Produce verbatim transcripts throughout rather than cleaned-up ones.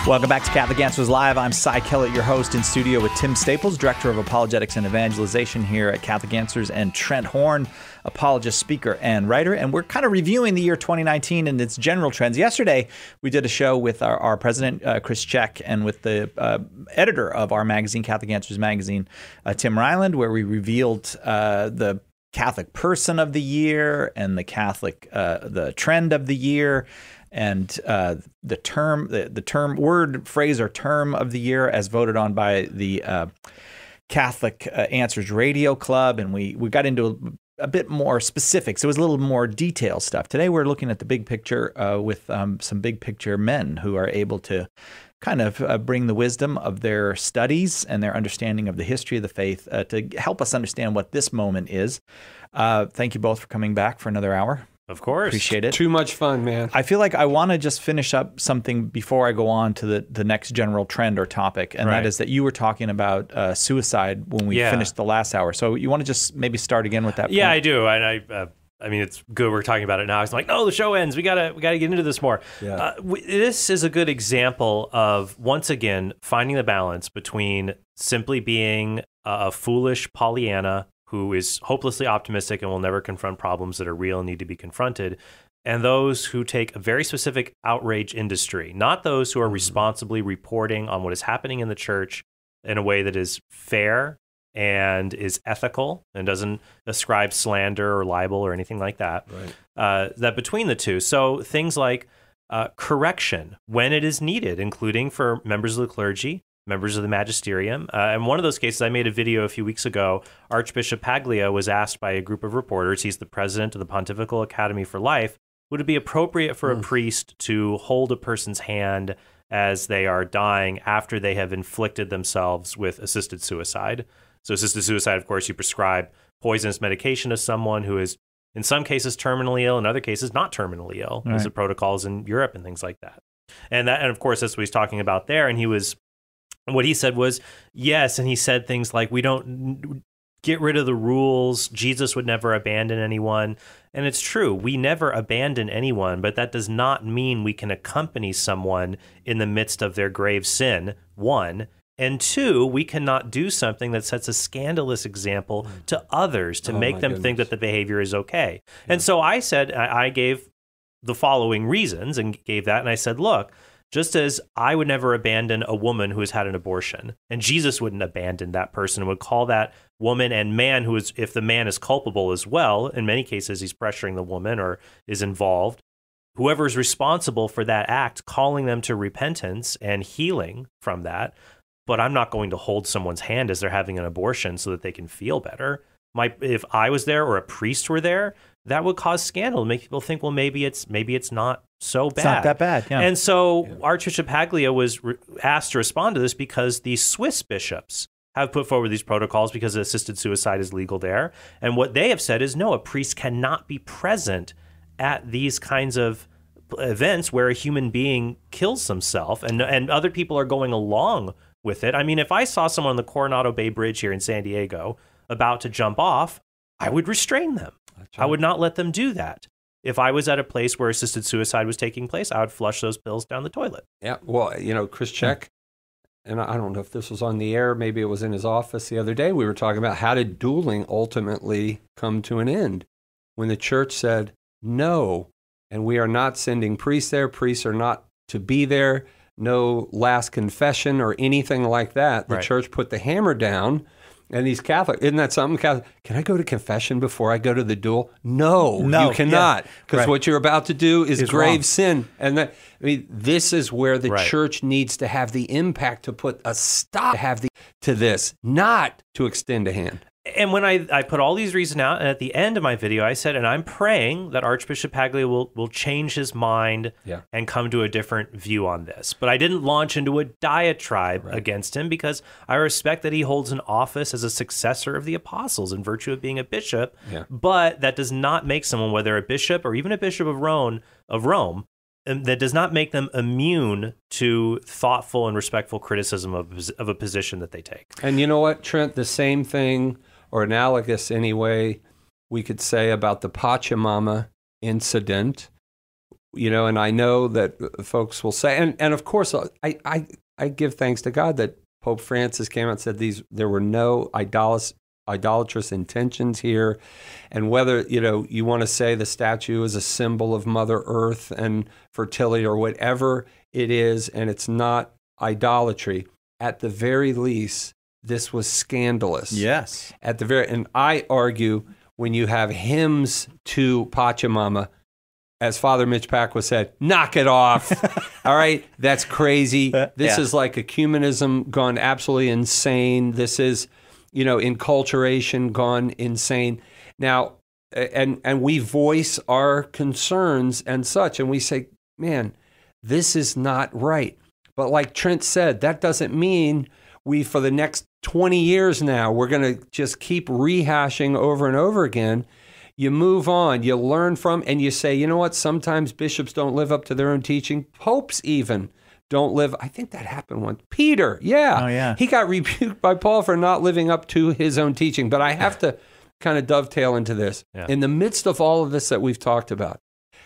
Welcome back to Catholic Answers Live. I'm Cy Kellett, your host, in studio with Tim Staples, Director of Apologetics and Evangelization here at Catholic Answers, and Trent Horn, apologist, speaker, and writer. And we're kind of reviewing the year twenty nineteen and its general trends. Yesterday, we did a show with our, our president, uh, Chris Check, and with the uh, editor of our magazine, Catholic Answers magazine, uh, Tim Ryland, where we revealed uh, the Catholic person of the year and the Catholic, uh, the trend of the year, and uh, the term, the, the term, word, phrase, or term of the year as voted on by the uh, Catholic uh, Answers Radio Club. And we, we got into a, a bit more specifics. It was a little more detailed stuff. Today, we're looking at the big picture uh, with um, some big picture men who are able to kind of uh, bring the wisdom of their studies and their understanding of the history of the faith uh, to help us understand what this moment is. Uh, thank you both for coming back for another hour. Of course. Appreciate it. Too much fun, man. I feel like I want to just finish up something before I go on to the, the next general trend or topic, and right. that is that you were talking about uh, suicide when we yeah. finished the last hour. So you want to just maybe start again with that Yeah, point? I do. And I, uh, I mean, it's good we're talking about it now. I was like, no, the show ends. We gotta, we gotta get into this more. Yeah. Uh, w- this is a good example of, once again, finding the balance between simply being a, a foolish Pollyanna who is hopelessly optimistic and will never confront problems that are real and need to be confronted, and those who take a very specific outrage industry, not those who are responsibly reporting on what is happening in the church in a way that is fair and is ethical and doesn't ascribe slander or libel or anything like that. Right. Uh, that between the two. So things like uh, correction when it is needed, including for members of the clergy, members of the magisterium. Uh, and one of those cases, I made a video a few weeks ago. Archbishop Paglia was asked by a group of reporters, he's the president of the Pontifical Academy for Life, would it be appropriate for mm. a priest to hold a person's hand as they are dying after they have inflicted themselves with assisted suicide? So assisted suicide, of course, you prescribe poisonous medication to someone who is, in some cases, terminally ill, in other cases, not terminally ill. Right. There's the protocols in Europe and things like that. And that, and of course, that's what he's talking about there. And he was, what he said was, yes, and he said things like, we don't get rid of the rules. Jesus would never abandon anyone. And it's true. We never abandon anyone, but that does not mean we can accompany someone in the midst of their grave sin, one. And two, we cannot do something that sets a scandalous example to others to Oh, make my them goodness. think that the behavior is okay. Yeah. And so I said, I I gave the following reasons and gave that. And I said, look, just as I would never abandon a woman who has had an abortion, and Jesus wouldn't abandon that person, would call that woman and man who is, if the man is culpable as well, in many cases he's pressuring the woman or is involved, whoever is responsible for that act, calling them to repentance and healing from that. But I'm not going to hold someone's hand as they're having an abortion so that they can feel better. My, if I was there or a priest were there, that would cause scandal, make people think, well, maybe it's maybe it's not so bad. It's not that bad, yeah. And so Yeah. Archbishop Paglia was re- asked to respond to this because the Swiss bishops have put forward these protocols because assisted suicide is legal there. And what they have said is, no, a priest cannot be present at these kinds of events where a human being kills himself and and other people are going along with it. I mean, if I saw someone on the Coronado Bay Bridge here in San Diego about to jump off, I would restrain them. That's I right. would not let them do that. If I was at a place where assisted suicide was taking place, I would flush those pills down the toilet. Yeah, well, you know, Chris Check, and I don't know if this was on the air, maybe it was in his office the other day, we were talking about how did dueling ultimately come to an end when the church said no, and we are not sending priests there, priests are not to be there, no last confession or anything like that. The Right. church put the hammer down. And these Catholic, isn't that something? Catholic, can I go to confession before I go to the duel? No, No, you cannot, because Right. what you're about to do is Is grave wrong. sin. And that, I mean, this is where the Right. church needs to have the impact to put a stop to have the to this, not to extend a hand. And when I, I put all these reasons out, and at the end of my video, I said, and I'm praying that Archbishop Paglia will, will change his mind Yeah. and come to a different view on this. But I didn't launch into a diatribe Right. against him because I respect that he holds an office as a successor of the apostles in virtue of being a bishop. Yeah. But that does not make someone, whether a bishop or even a bishop of Rome, of Rome, um, that does not make them immune to thoughtful and respectful criticism of, of a position that they take. And you know what, Trent? The same thing, or analogous anyway, we could say about the Pachamama incident you know, and I know that folks will say, and, and of course, I, I, I give thanks to God that Pope Francis came out and said these there were no idols, idolatrous intentions here. And whether, you know, you want to say the statue is a symbol of Mother Earth and fertility or whatever it is, and it's not idolatry, at the very least, this was scandalous. Yes. At the very, and I argue when you have hymns to Pachamama, as Father Mitch Pacwa said, knock it off. All right, that's crazy. This yeah. is like ecumenism gone absolutely insane. This is, you know, enculturation gone insane. Now, and and we voice our concerns and such, and we say, man, this is not right. But like Trent said, that doesn't mean we, for the next twenty years now, we're going to just keep rehashing over and over again. You move on, you learn from, and you say, you know what, sometimes bishops don't live up to their own teaching. Popes even don't live. I think that happened once. Peter, yeah. Oh, yeah. He got rebuked by Paul for not living up to his own teaching. But I have to kind of dovetail into this. Yeah. In the midst of all of this that we've talked about,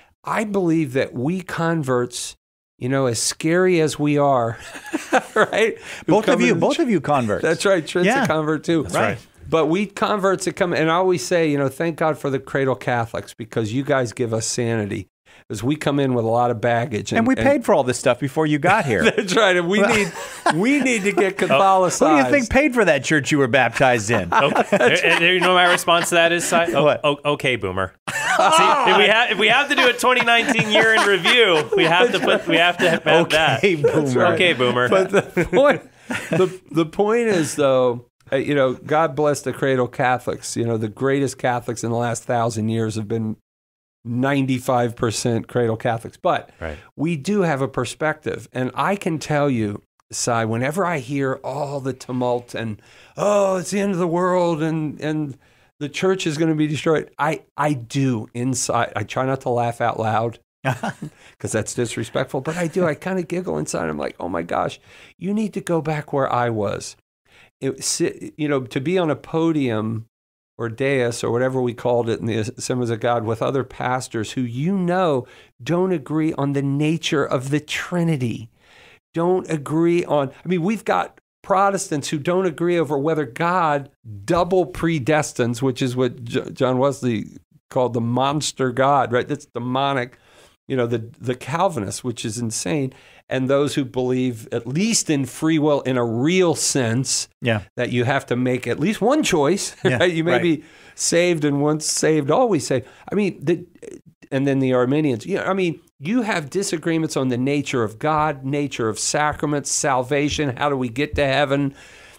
I believe that we converts, you know, as scary as we are, right? Both of you, both of you converts. That's right. Trent's Yeah. a convert too. That's right. But we converts that come, and I always say, you know, thank God for the cradle Catholics, because you guys give us sanity. Because we come in with a lot of baggage. And, and we paid for all this stuff before you got here. That's right. And we need we need to get Catholicized. Who do you think paid for that church you were baptized in? Okay. and, and you know my response to that is, Si- oh, What? oh, okay, boomer. See, if we have if we have to do a twenty nineteen year in review, we have to put we have to have that. Okay, boomer. right. Okay, boomer. But the point, the, the point is, though, uh, you know, God bless the cradle Catholics. You know, the greatest Catholics in the last thousand years have been ninety-five percent cradle Catholics. But Right. we do have a perspective. And I can tell you, Si, whenever I hear all the tumult and, oh, it's the end of the world and and the church is going to be destroyed, I, I do inside. I try not to laugh out loud because that's disrespectful, but I do. I kind of giggle inside. I'm like, oh my gosh, you need to go back where I was. It, sit, you know, to be on a podium or dais or whatever we called it in the Assemblies of God with other pastors who, you know, don't agree on the nature of the Trinity. Don't agree on, I mean, we've got Protestants who don't agree over whether God double predestines, which is what J- John Wesley called the monster God, right? That's demonic. You know, the, the Calvinists, which is insane. And those who believe at least in free will in a real sense, Yeah. that you have to make at least one choice. Yeah, Right? You may right. be saved and once saved, always saved. I mean, the, and then the Arminians. You know, I mean, you have disagreements on the nature of God, nature of sacraments, salvation. How do we get to heaven?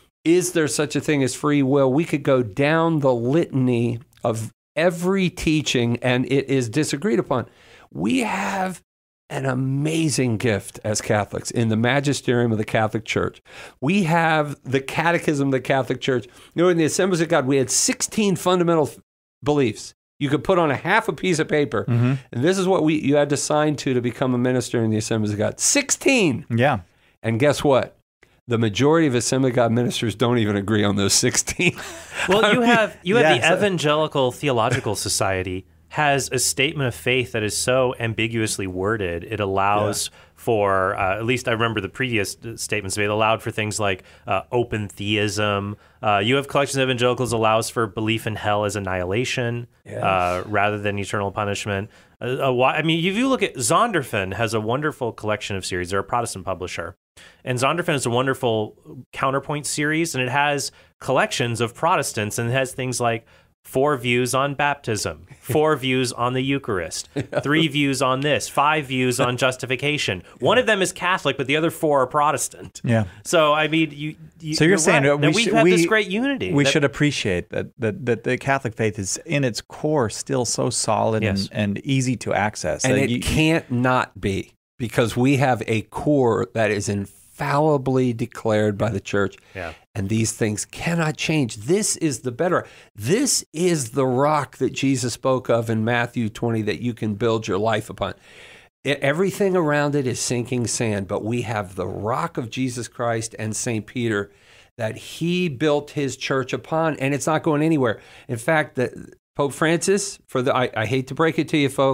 Is there such a thing as free will? We could go down the litany of every teaching, and it is disagreed upon. We have an amazing gift as Catholics in the magisterium of the Catholic Church. We have the catechism of the Catholic Church. You know, in the Assemblies of God, we had sixteen fundamental f- beliefs you could put on a half a piece of paper. Mm-hmm. And this is what we you had to sign to to become a minister in the Assemblies of God. sixteen. Yeah. And guess what? The majority of Assembly of God ministers don't even agree on those sixteen. Well, you have you have Yeah, the so- Evangelical Theological Society has a statement of faith that is so ambiguously worded. It allows for, uh, at least I remember the previous statements, it allowed for things like uh, open theism. Uh, you have collections of evangelicals allows for belief in hell as annihilation uh, rather than eternal punishment. Uh, a why- I mean, if you look at Zondervan has a wonderful collection of series. They're a Protestant publisher. And Zondervan is a wonderful counterpoint series, and it has collections of Protestants, and it has things like four views on baptism, four views on the Eucharist, three views on this, five views on justification. One of them is Catholic, but the other four are Protestant. Yeah. So, I mean, you. you So you're, saying right, that we that we've should, had we, this great unity. We that- should appreciate that, that that the Catholic faith is in its core still so solid Yes. and, and easy to access. And That it you- can't not be, because we have a core that is infallibly declared by the church. Yeah. And these things cannot change. This is the better. This is the rock that Jesus spoke of in Matthew twenty that you can build your life upon. It, everything around it is sinking sand, but we have the rock of Jesus Christ and Saint Peter that he built his church upon, and it's not going anywhere. In fact, the, Pope Francis, for the I, I hate to break it to you folks,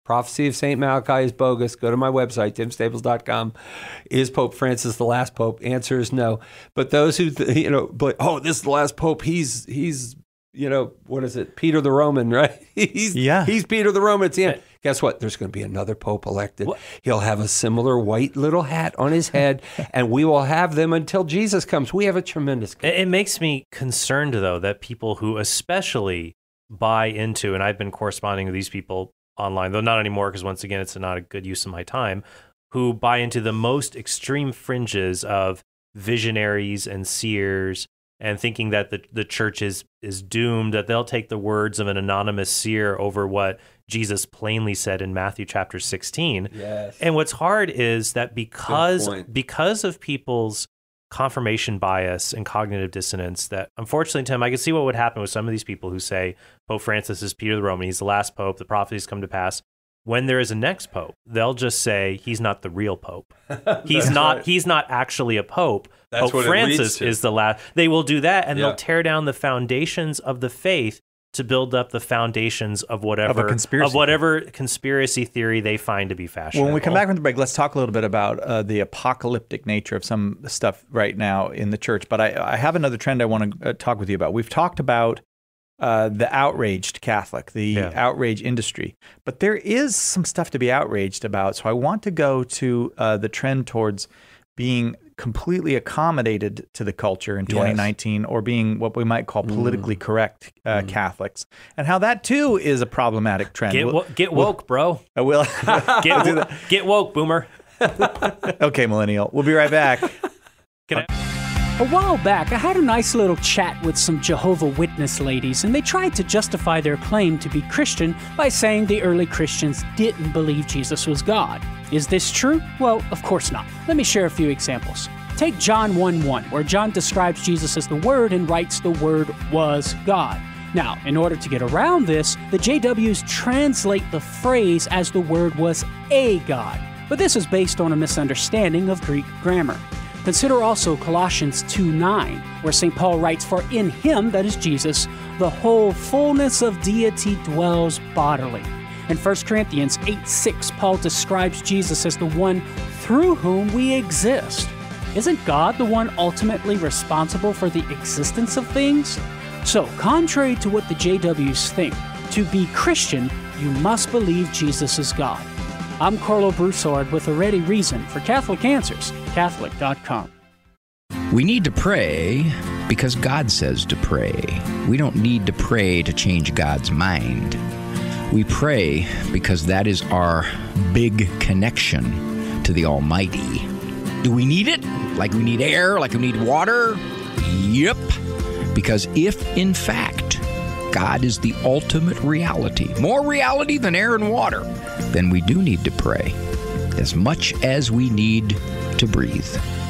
Prophecy of Saint Malachi is bogus. Go to my website, tim staples dot com. Is Pope Francis the last pope? Answer is no. But those who, th- you know, but, oh, this is the last pope. He's, he's, you know, what is it? Peter the Roman, right? he's, yeah. he's Peter the Roman. It's the end. Guess what? There's going to be another pope elected. What? He'll have a similar white little hat on his head, and we will have them until Jesus comes. We have a tremendous gift. It makes me concerned, though, that people who especially buy into, and I've been corresponding with these people online, though not anymore, because once again, it's not a good use of my time, who buy into the most extreme fringes of visionaries and seers, and thinking that the, the church is, is doomed, that they'll take the words of an anonymous seer over what Jesus plainly said in Matthew chapter sixteen. Yes. And what's hard is that because because of people's confirmation bias and cognitive dissonance, that unfortunately, Tim, I can see what would happen with some of these people who say Pope Francis is Peter the Roman, he's the last pope, the prophecies come to pass. When there is a next pope, they'll just say he's not the real pope. He's not right. He's not actually a pope. That's Pope Francis is the last. They will do that, and yeah. they'll tear down the foundations of the faith to build up the foundations of whatever of, a conspiracy of whatever conspiracy theory they find to be fashionable. When we come back from the break, let's talk a little bit about uh, the apocalyptic nature of some stuff right now in the church. But I, I have another trend I want to uh, talk with you about. We've talked about uh, the outraged Catholic, the yeah. outrage industry. But there is some stuff to be outraged about. So I want to go to uh, the trend towards being completely accommodated to the culture in twenty nineteen, yes. or being what we might call politically mm. correct uh, mm. Catholics, and how that too is a problematic trend. Get, wo- get woke, bro. I will. get, wo- get woke, boomer. Okay, millennial. We'll be right back. Can I- A while back, I had a nice little chat with some Jehovah's Witness ladies, and they tried to justify their claim to be Christian by saying the early Christians didn't believe Jesus was God. Is this true? Well, of course not. Let me share a few examples. Take John one one, where John describes Jesus as the Word and writes the Word was God. Now, in order to get around this, the J Ws translate the phrase as the Word was a God. But this is based on a misunderstanding of Greek grammar. Consider also Colossians two nine, where Saint Paul writes, "For in him," that is Jesus, "the whole fullness of deity dwells bodily." In First Corinthians eight six, Paul describes Jesus as the one through whom we exist. Isn't God the one ultimately responsible for the existence of things? So, contrary to what the J Ws think, to be Christian, you must believe Jesus is God. I'm Carlo Broussard with a ready reason for Catholic Answers, Catholic dot com. We need to pray because God says to pray. We don't need to pray to change God's mind. We pray because that is our big connection to the Almighty. Do we need it? Like we need air? Like we need water? Yep. Because if, in fact, God is the ultimate reality, more reality than air and water, then we do need to pray as much as we need to breathe.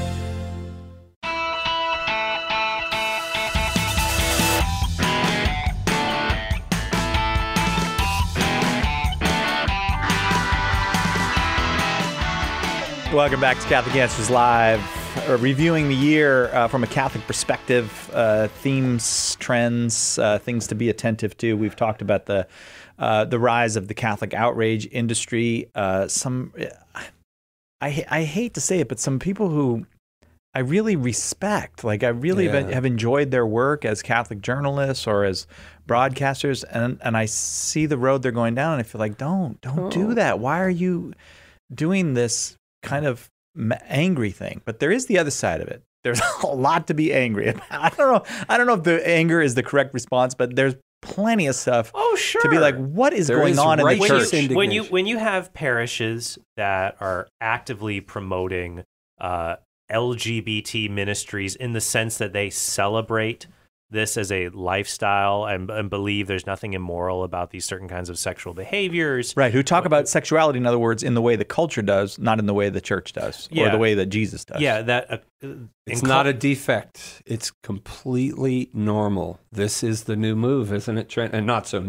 Welcome back to Catholic Answers Live, uh, reviewing the year uh, from a Catholic perspective, uh, themes, trends, uh, things to be attentive to. We've talked about the uh, the rise of the Catholic outrage industry. Uh, some, I I hate to say it, but some people who I really respect, like I really Yeah. have, have enjoyed their work as Catholic journalists or as broadcasters, and and I see the road they're going down, and I feel like, don't don't Oh. do that. Why are you doing this kind of m- angry thing? But there is the other side of it. There's a lot to be angry about. I don't know. I don't know if the anger is the correct response, but there's plenty of stuff Oh, sure. to be like, what is There going is on in the righteous church? indignation. when you when you have parishes that are actively promoting uh, L G B T ministries in the sense that they celebrate this as a lifestyle and, and believe there's nothing immoral about these certain kinds of sexual behaviors. Right, who talk about sexuality, in other words, in the way the culture does, not in the way the church does, or Yeah. the way that Jesus does. Yeah, that uh, It's in not cul- a defect. It's completely normal. This is the new move, isn't it, Trent? And not so new.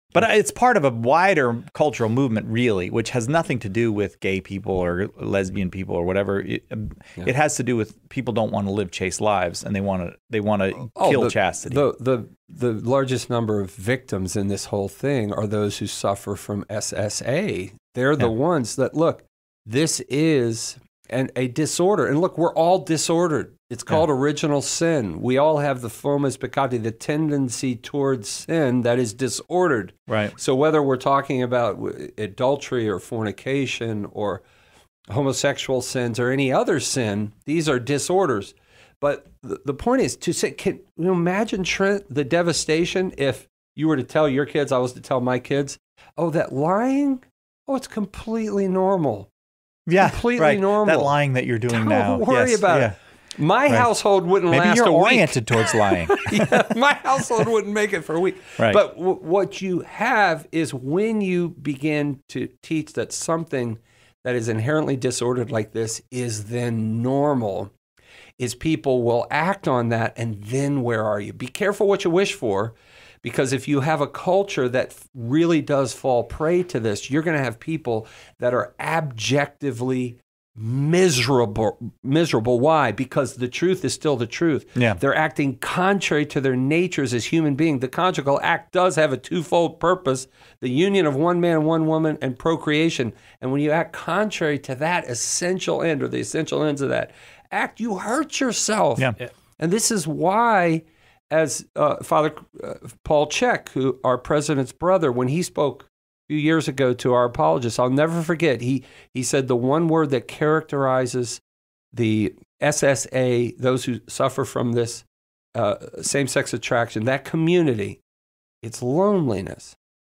But it's part of a wider cultural movement, really, which has nothing to do with gay people or lesbian people or whatever. It, yeah. it has to do with people don't want to live chaste lives, and they want to they want to oh, kill the, chastity. The, the the largest number of victims in this whole thing are those who suffer from S S A. They're the yeah. ones that look. This is an, a disorder, and look, we're all disordered. It's called yeah. original sin. We all have the fomes peccati, the tendency towards sin that is disordered. Right. So whether we're talking about adultery or fornication or homosexual sins or any other sin, these are disorders. But the, the point is to say, can you imagine, Trent, the devastation if you were to tell your kids, I was to tell my kids, oh, that lying, oh, it's completely normal. Yeah, completely right. normal. That lying that you're doing Don't now. Don't worry yes. about yeah. it. My right. household wouldn't Maybe last you're a week. oriented towards lying. yeah, my household wouldn't make it for a week. Right. But w- what you have is when you begin to teach that something that is inherently disordered like this is then normal, is people will act on that, and then where are you? Be careful what you wish for, because if you have a culture that really does fall prey to this, you're going to have people that are abjectively miserable. Miserable. Why? Because the truth is still the truth. Yeah. They're acting contrary to their natures as human beings. The conjugal act does have a twofold purpose: the union of one man, one woman, and procreation. And when you act contrary to that essential end, or the essential ends of that act, you hurt yourself. Yeah. And this is why, as uh, Father uh, Paul Chek, who our president's brother, when he spoke few years ago to our apologists, I'll never forget, he he said the one word that characterizes the S S A, those who suffer from this uh, same-sex attraction, that community, it's loneliness.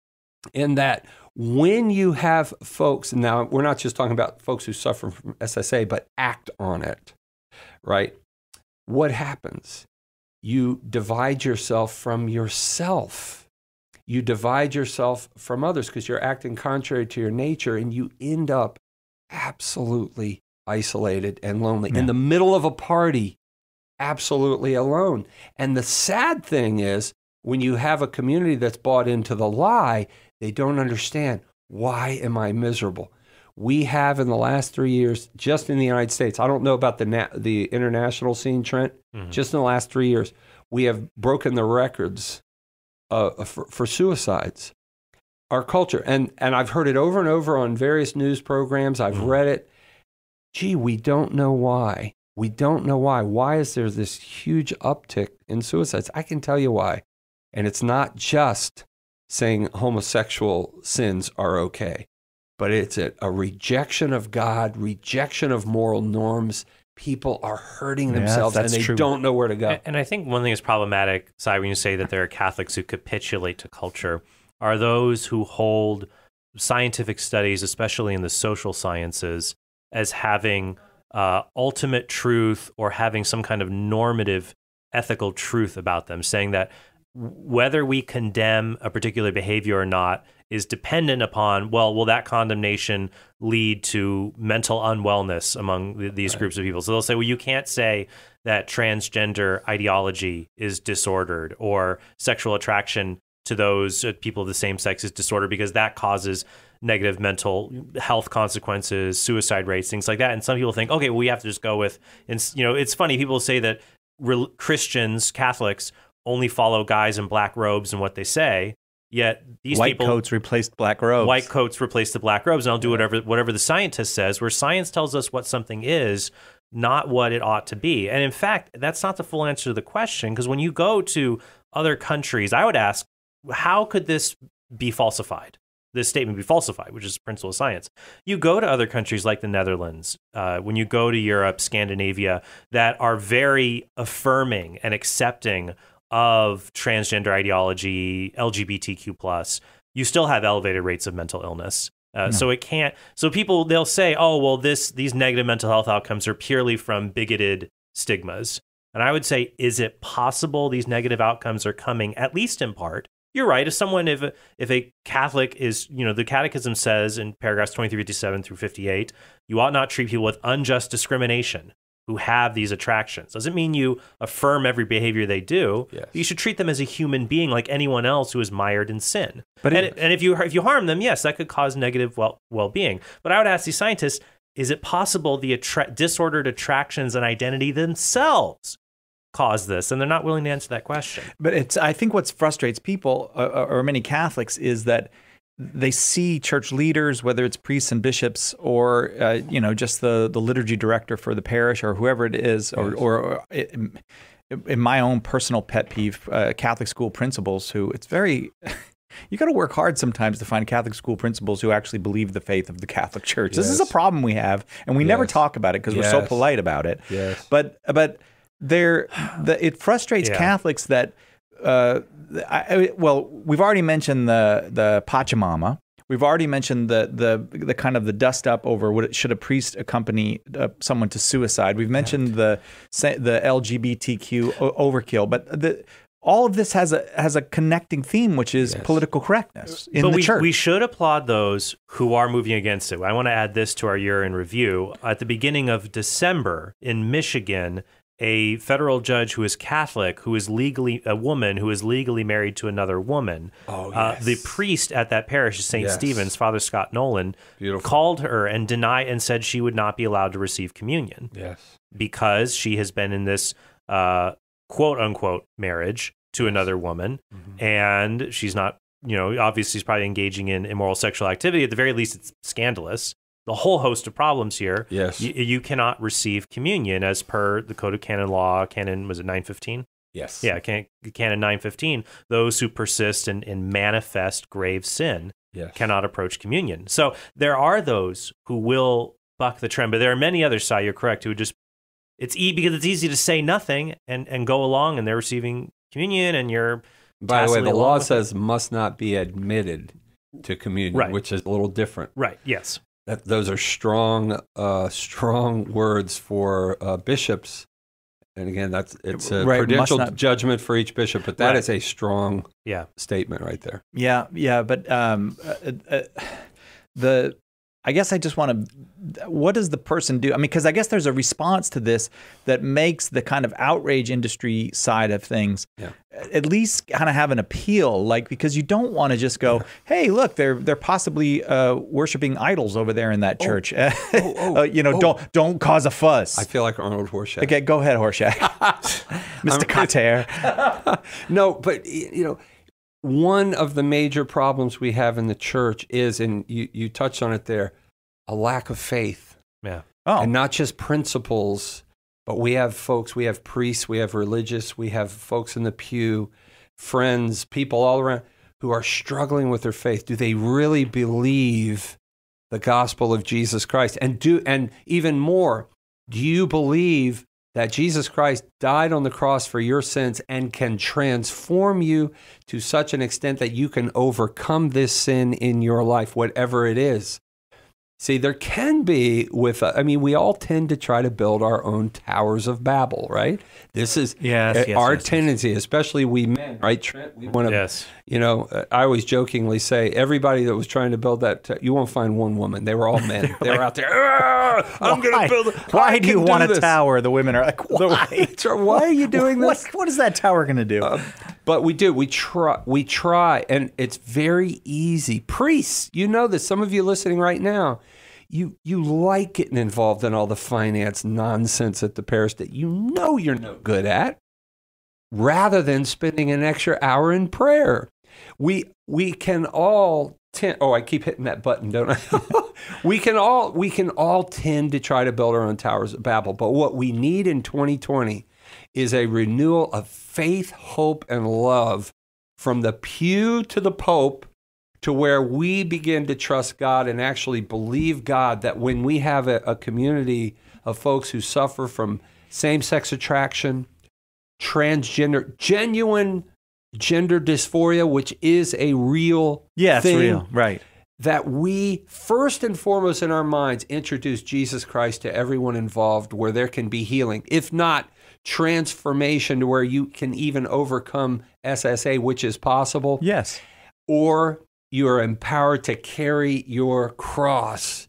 In that when you have folks, now we're not just talking about folks who suffer from S S A, but act on it, right? What happens? You divide yourself from yourself. You divide yourself from others because you're acting contrary to your nature, and you end up absolutely isolated and lonely. Yeah. In the middle of a party, absolutely alone. And the sad thing is, when you have a community that's bought into the lie, they don't understand, why am I miserable? We have in the last three years, just in the United States, I don't know about the na- the international scene, Trent, mm-hmm. just in the last three years, we have broken the records Uh, for, for suicides. Our culture, and, and I've heard it over and over on various news programs, I've read it. Gee, we don't know why. We don't know why. Why is there this huge uptick in suicides? I can tell you why. And it's not just saying homosexual sins are okay, but it's a, a rejection of God, rejection of moral norms. People are hurting themselves, yes, and they true. don't know where to go. And, and I think one thing is problematic, Si, when you say that there are Catholics who capitulate to culture, are those who hold scientific studies, especially in the social sciences, as having uh, ultimate truth or having some kind of normative ethical truth about them, saying that whether we condemn a particular behavior or not is dependent upon, well, will that condemnation lead to mental unwellness among th- these right. groups of people? So they'll say, well, you can't say that transgender ideology is disordered or sexual attraction to those uh, people of the same sex is disordered because that causes negative mental health consequences, suicide rates, things like that. And some people think, okay, well, we have to just go with, and you know, it's funny, people say that re- Christians, Catholics, only follow guys in black robes and what they say. Yet these white people, coats replaced black robes. White coats replace the black robes, and I'll do whatever whatever the scientist says. Where science tells us what something is, not what it ought to be. And in fact, that's not the full answer to the question. Because when you go to other countries, I would ask, how could this be falsified? This statement be falsified, which is the principle of science. You go to other countries like the Netherlands, uh, when you go to Europe, Scandinavia, that are very affirming and accepting of transgender ideology, L G B T Q plus, you still have elevated rates of mental illness. Uh, no. So it can't. So people, they'll say, "Oh, well, this these negative mental health outcomes are purely from bigoted stigmas." And I would say, is it possible these negative outcomes are coming, at least in part? You're right. If someone, if a, if a Catholic is, you know, the Catechism says in paragraphs twenty-three, fifty-seven through fifty-eight, you ought not treat people with unjust discrimination who have these attractions. Doesn't mean you affirm every behavior they do. Yes. You should treat them as a human being like anyone else who is mired in sin. But and, it- and if you if you harm them, yes, that could cause negative well well-being. But I would ask these scientists, is it possible the attra- disordered attractions and identity themselves cause this? And they're not willing to answer that question. But it's I think what frustrates people, uh, or many Catholics, is that they see church leaders, whether it's priests and bishops, or uh, you know, just the the liturgy director for the parish, or whoever it is, or, or, or in, in my own personal pet peeve, uh, Catholic school principals who it's very. You got to work hard sometimes to find Catholic school principals who actually believe the faith of the Catholic Church. This is a Yes. problem we have, and we never Yes. talk about it because we're so Yes. polite about it. Yes. But but there, the, it frustrates Yeah. Catholics that. Uh, I, I- well, we've already mentioned the the Pachamama. We've already mentioned the the the kind of the dust up over what it, should a priest accompany uh, someone to suicide. We've mentioned the the L G B T Q o- overkill, but the. All of this has a has a connecting theme, which is Yes. political correctness in but the we, church. we should applaud those who are moving against it. I want to add this to our year in review. At the beginning of December in Michigan, a federal judge who is Catholic, who is legally a woman who is legally married to another woman. Oh, uh, yes. the priest at that parish, Saint Yes. Stephen's, Father Scott Nolan, Beautiful. called her and denied and said she would not be allowed to receive communion Yes. because she has been in this uh, quote unquote marriage to another woman, Mm-hmm. and she's not, you know, obviously she's probably engaging in immoral sexual activity. At the very least, it's scandalous. The whole host of problems here. Yes. You, you cannot receive communion as per the Code of Canon Law, Canon, was it nine fifteen? Yes. Yeah, can, Canon nine fifteen. Those who persist in, in manifest grave sin Yes. cannot approach communion. So there are those who will buck the trend, but there are many others, Si, you're correct, who just, it's e- because it's easy to say nothing and, and go along, and they're receiving communion, and you're By the way, tacitly the along law with it. says must not be admitted to communion, Right. which is a little different. Right, yes. That those are strong, uh, strong words for uh, bishops. And again, that's it's a Right, prudential must not- judgment for each bishop, but that Right. is a strong Yeah. statement right there. Yeah, yeah, but um, uh, uh, the I guess I just want to. What does the person do? I mean, because I guess there's a response to this that makes the kind of outrage industry side of things Yeah. at least kind of have an appeal. Like, because you don't want to just go, "Hey, look, they're they're possibly uh, worshiping idols over there in that church." oh, uh, you know, oh. don't don't cause a fuss. I feel like Arnold Horshack. Okay, go ahead, Horshack, Mister Cotter. No, but y- you know, one of the major problems we have in the church is, and you, you touched on it there, a lack of faith. Yeah. Oh, And not just principles, but we have folks, we have priests, we have religious, we have folks in the pew, friends, people all around who are struggling with their faith. Do they really believe the gospel of Jesus Christ? And do and even more, do you believe that Jesus Christ died on the cross for your sins and can transform you to such an extent that you can overcome this sin in your life, whatever it is? See, there can be with, uh, I mean, we all tend to try to build our own towers of Babel, right? This is Yes, uh, yes, our yes, yes. tendency, especially we men, right, Trent? We want to, Yes. you know, uh, I always jokingly say, everybody that was trying to build that, t- you won't find one woman. They were all men. They were out there, "Ah, I'm going Why? to build a Why I do you can want a this." tower? The women are like, why? Why are you doing this? What, what is that tower going to do? But we do. We try. We try, and it's very easy. Priests, you know this. Some of you listening right now, you you like getting involved in all the finance nonsense at the parish that you know you're no good at, rather than spending an extra hour in prayer. We we can all tend. Oh, I keep hitting that button, don't I? we can all we can all tend to try to build our own towers of Babel. But what we need in twenty twenty is a renewal of faith, hope, and love from the pew to the Pope, to where we begin to trust God and actually believe God that when we have a, a community of folks who suffer from same-sex attraction, transgender, genuine gender dysphoria, which is a real yeah, it's thing, real. Right. that we first and foremost in our minds introduce Jesus Christ to everyone involved where there can be healing, if not transformation to where you can even overcome S S A, which is possible, Yes. or you are empowered to carry your cross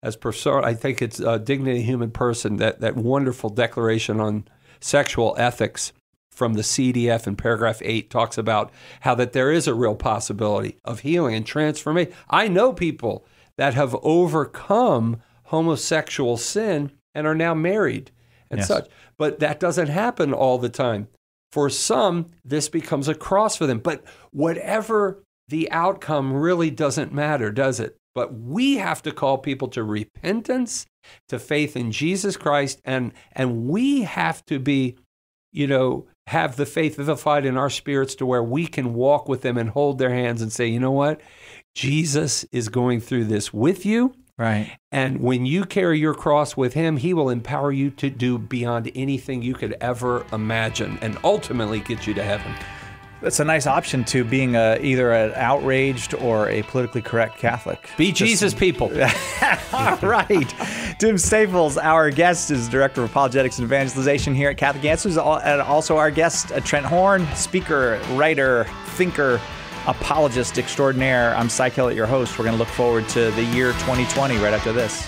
as Professor, I think it's uh, Dignity of the Human Person, that, that wonderful declaration on sexual ethics from the C D F in paragraph eight talks about how that there is a real possibility of healing and transformation. I know people that have overcome homosexual sin and are now married and Yes. such. But that doesn't happen all the time. For some, this becomes a cross for them. But whatever the outcome really doesn't matter, does it? But we have to call people to repentance, to faith in Jesus Christ, and and we have to be, you know, have the faith vivified in our spirits to where we can walk with them and hold their hands and say, you know what? Jesus is going through this with you. Right. And when you carry your cross with him, he will empower you to do beyond anything you could ever imagine and ultimately get you to heaven. That's a nice option to being a, either an outraged or a politically correct Catholic. Be Jesus people. All right. Tim Staples, our guest, is Director of Apologetics and Evangelization here at Catholic Answers. And also our guest, uh, Trent Horn, speaker, writer, thinker, apologist extraordinaire. I'm Cy Kellett, your host. We're going to look forward to the year twenty twenty right after this.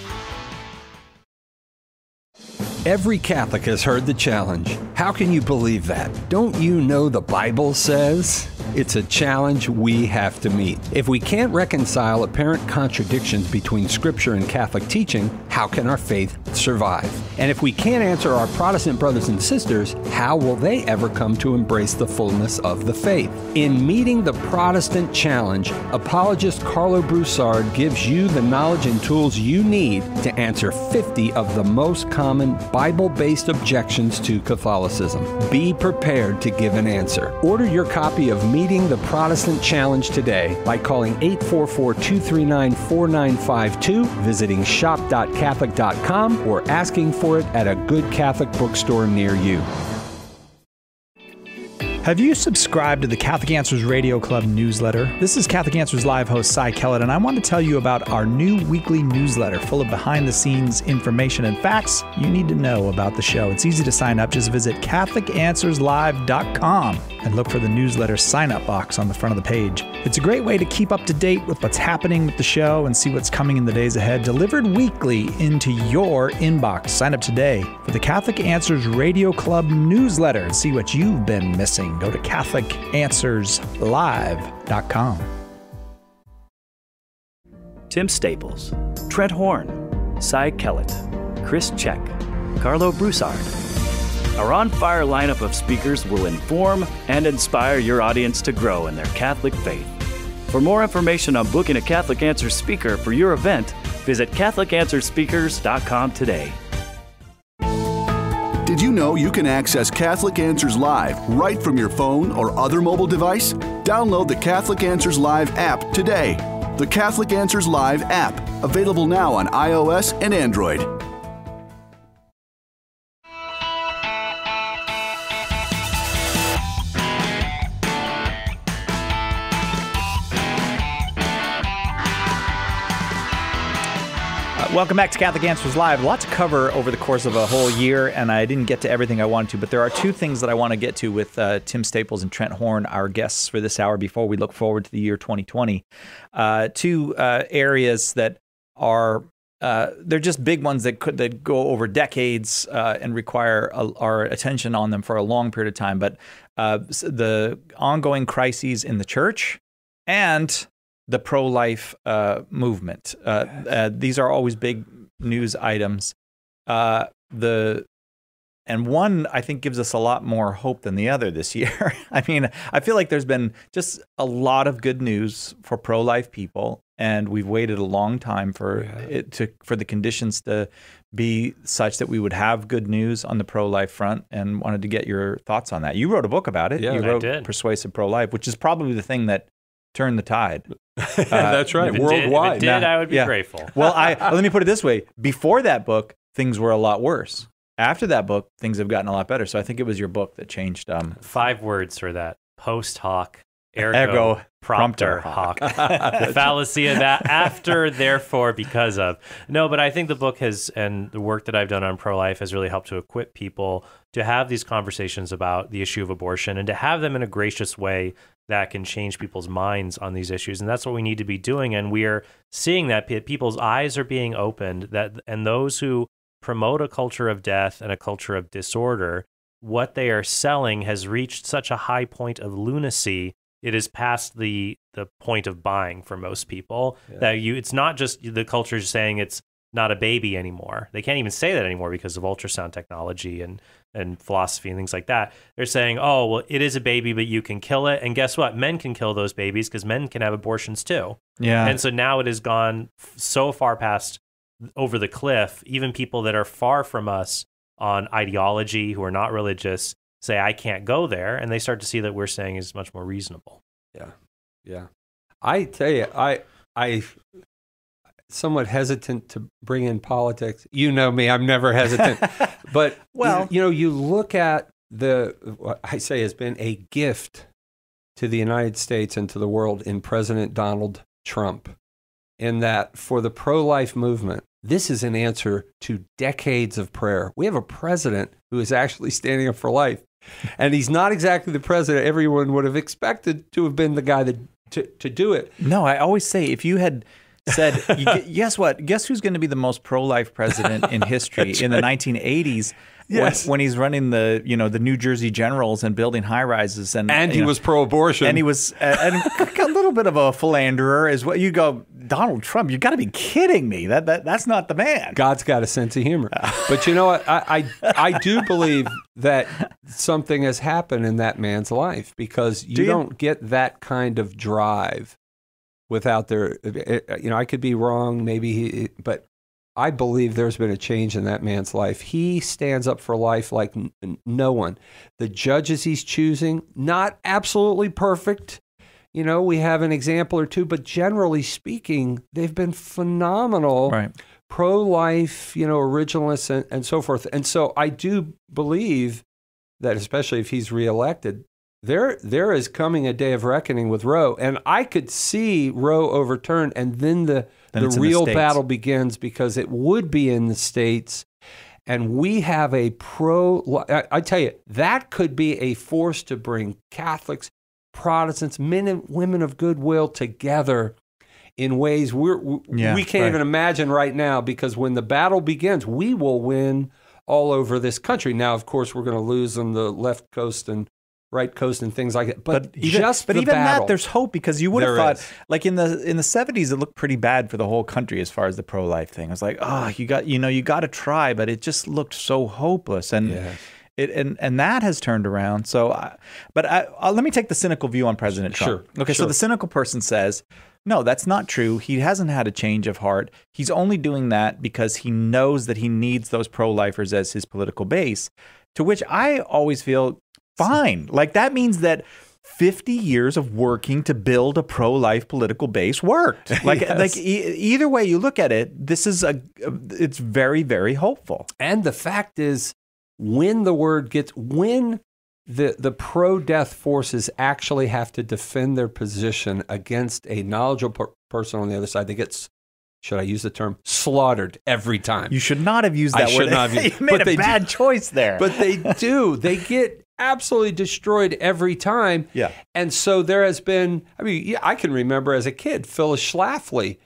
Every Catholic has heard the challenge. How can you believe that? Don't you know the Bible says? It's a challenge we have to meet. If we can't reconcile apparent contradictions between Scripture and Catholic teaching, how can our faith survive? And if we can't answer our Protestant brothers and sisters, how will they ever come to embrace the fullness of the faith? In meeting the Protestant challenge, apologist Carlo Broussard gives you the knowledge and tools you need to answer fifty of the most common Bible-based objections to Catholicism. Be prepared to give an answer. Order your copy of Meeting the Protestant Challenge today by calling eight four four, two three nine, four nine five two, visiting shop dot catholic dot com, or asking for it at a good Catholic bookstore near you. Have you subscribed to the Catholic Answers Radio Club newsletter? This is Catholic Answers Live host Cy Kellett, and I want to tell you about our new weekly newsletter full of behind-the-scenes information and facts you need to know about the show. It's easy to sign up. Just visit Catholic Answers Live dot com and look for the newsletter sign-up box on the front of the page. It's a great way to keep up to date with what's happening with the show and see what's coming in the days ahead, delivered weekly into your inbox. Sign up today for the Catholic Answers Radio Club newsletter and see what you've been missing. Go to Catholic Answers Live dot com. Tim Staples, Trent Horn, Cy Kellett, Chris Check, Carlo Broussard. Our on-fire lineup of speakers will inform and inspire your audience to grow in their Catholic faith. For more information on booking a Catholic Answers speaker for your event, visit Catholic Answers Speakers dot com today. Did you know you can access Catholic Answers Live right from your phone or other mobile device? Download the Catholic Answers Live app today. The Catholic Answers Live app, available now on iOS and Android. Welcome back to Catholic Answers Live. A lot to cover over the course of a whole year, and I didn't get to everything I wanted to, but there are two things that I want to get to with uh, Tim Staples and Trent Horn, our guests for this hour, before we look forward to the year twenty twenty. Uh, two uh, areas that are, uh, they're just big ones that could that go over decades uh, and require a, our attention on them for a long period of time, but uh, the ongoing crises in the church and the pro-life uh, movement. Uh, uh, these are always big news items. Uh, the and one, I think, gives us a lot more hope than the other this year. I mean, I feel like there's been just a lot of good news for pro-life people, and we've waited a long time for yeah. it to for the conditions to be such that we would have good news on the pro-life front, and wanted to get your thoughts on that. You wrote a book about it. Yeah, you I wrote did. Persuasive Pro-Life, which is probably the thing that turned the tide. Uh, That's right, If it worldwide. Did, if it did, Now- I would be yeah. grateful. Well, I let me put it this way. Before that book, things were a lot worse. After that book, things have gotten a lot better. So I think it was your book that changed. Um, Five words for that. Post hoc. Ergo, Ergo Prompter, Prompter, Hawk. The fallacy of that after, therefore, because of. No, but I think the book has, and the work that I've done on pro-life has really helped to equip people to have these conversations about the issue of abortion and to have them in a gracious way that can change people's minds on these issues. And that's what we need to be doing. And we are seeing that people's eyes are being opened, that and those who promote a culture of death and a culture of disorder, what they are selling has reached such a high point of lunacy. It is past the the point of buying for most people. Yeah. That you, it's not just the culture saying it's not a baby anymore. They can't even say that anymore because of ultrasound technology and and philosophy and things like that. They're saying, oh, well, it is a baby, but you can kill it. And guess what? Men can kill those babies because men can have abortions too. Yeah. And so now it has gone so far past over the cliff. Even people that are far from us on ideology, who are not religious, say, I can't go there, and they start to see that we're saying is much more reasonable. Yeah, yeah. I tell you, I, I, somewhat hesitant to bring in politics. You know me, I'm never hesitant. But, well, you know, you look at the, what I say has been a gift to the United States and to the world in President Donald Trump, in that for the pro-life movement, this is an answer to decades of prayer. We have a president who is actually standing up for life. And he's not exactly the president everyone would have expected to have been the guy that to, to do it. No, I always say, if you had said, you, guess what? Guess who's going to be the most pro-life president in history in the nineteen eighties? Yes. When, when he's running the, you know, the New Jersey Generals and building high rises, and and he know, was pro-abortion, and he was uh, and a little bit of a philanderer is what you go. Donald Trump, you got to be kidding me. That that that's not the man. God's got a sense of humor. But you know what? I, I I do believe that something has happened in that man's life, because you, do you don't get that kind of drive without their. You know, I could be wrong, maybe he, but I believe there's been a change in that man's life. He stands up for life like n- no one. The judges he's choosing, not absolutely perfect. You know, we have an example or two, but generally speaking, they've been phenomenal, right. pro-life, you know, originalists and, and so forth. And so I do believe that, especially if he's reelected, there there is coming a day of reckoning with Roe. And I could see Roe overturned, and then the, then the real the battle begins, because it would be in the States. And we have a pro, I, I tell you, that could be a force to bring Catholics, Protestants, men and women of goodwill together in ways we're, we, yeah, we can't right. even imagine right now, because when the battle begins, we will win all over this country. Now, of course, we're going to lose on the left coast and right coast and things like that. But, but even, just but the even battle, that, there's hope, because you would have there thought, is. like in the in the seventies, it looked pretty bad for the whole country as far as the pro-life thing. I was like, oh, you got you know you got to try, but it just looked so hopeless. And. Yeah. It, and and that has turned around. So, I, but I, I'll, let me take the cynical view on President Trump. Sure. Okay. Sure. So the cynical person says, no, that's not true. He hasn't had a change of heart. He's only doing that because he knows that he needs those pro-lifers as his political base. To which I always feel fine. Like that means that fifty years of working to build a pro-life political base worked. Like, yes. like e- either way you look at it, this is a. It's very, very hopeful. And the fact is, when the word gets, when the, the pro-death forces actually have to defend their position against a knowledgeable per- person on the other side, they get, should I use the term, slaughtered every time. You should not have used that I word. should not have used, you made but a bad do, choice there. But they do. They get absolutely destroyed every time. Yeah. And so there has been, I mean, yeah, I can remember as a kid, Phyllis Schlafly.